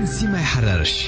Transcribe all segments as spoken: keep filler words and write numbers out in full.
تونسي ما يحررش.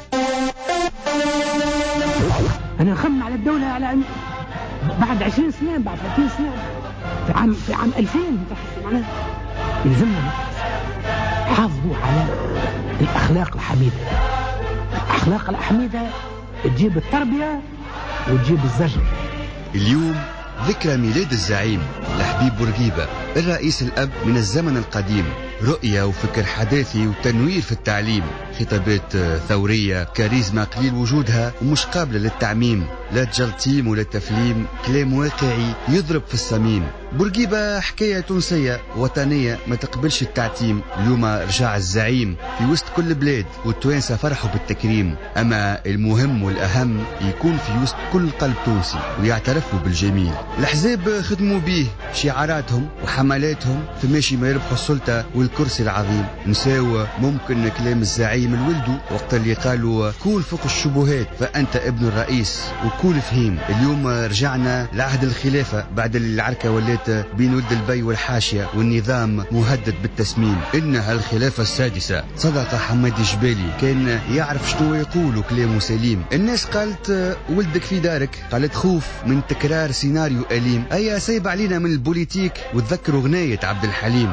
أنا نخمم على الدولة على بعد عشرين سنة بعد ثلاثين سنة في عام في عام ألفين معناها يلزمنا حافظوا على الأخلاق الحميدة. الأخلاق الحميدة تجيب التربية وتجيب الزجر. اليوم ذكرى ميلاد الزعيم لحبيب بورقيبة الرئيس الأب من الزمن القديم، رؤية وفكر حداثي وتنوير في التعليم، خطابات ثورية، كاريزما قليل وجودها ومش قابلة للتعميم، لا تجلطيم ولا تفليم، كلام واقعي يضرب في الصميم. بورقيبة حكاية تونسية وطنية ما تقبلش التعتيم. اليوم رجع الزعيم في وسط كل بلاد والتوانسة فرحوا بالتكريم، أما المهم والأهم يكون في وسط كل قلب تونسي ويعترفوا بالجميل. الأحزاب خدموا به شعاراتهم وحملاتهم في ماشي ما يربحوا السلطة والكرسي العظيم. نساو ممكن كلام الزعيم الولدو وقت اللي قالوا كول فوق الشبهات فأنت ابن الرئيس وكول فهيم. اليوم رجعنا لعهد الخلافة بعد العركة ولات بين ولد البي والحاشية والنظام مهدد بالتسميم. إنها الخلافة السادسة. صدق حمادي جبالي كان يعرف شنو يقول وكلامه سليم. الناس قالت ولدك في دارك، قالت خوف من تكرار سيناريو أليم. أي سايب علينا من البوليتيك وتذكروا غناية عبد الحليم.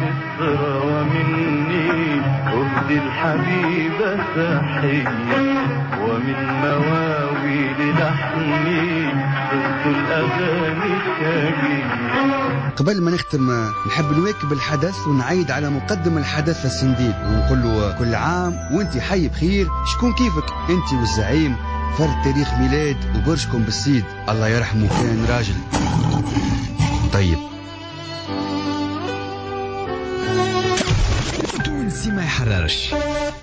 ومني أهدي الحبيبة تحية ومن مواويل لحني ضد الأغاني الشقية. قبل ما نختم نحب نواكب الحدث ونعيد على مقدم الحدث السنديد ونقول له كل عام وانت حي بخير. شكون كيفك انت والزعيم فرد تاريخ ميلاد وبرشكم بالسيد. الله يرحمه كان راجل طيب. تونسي ما يحررش.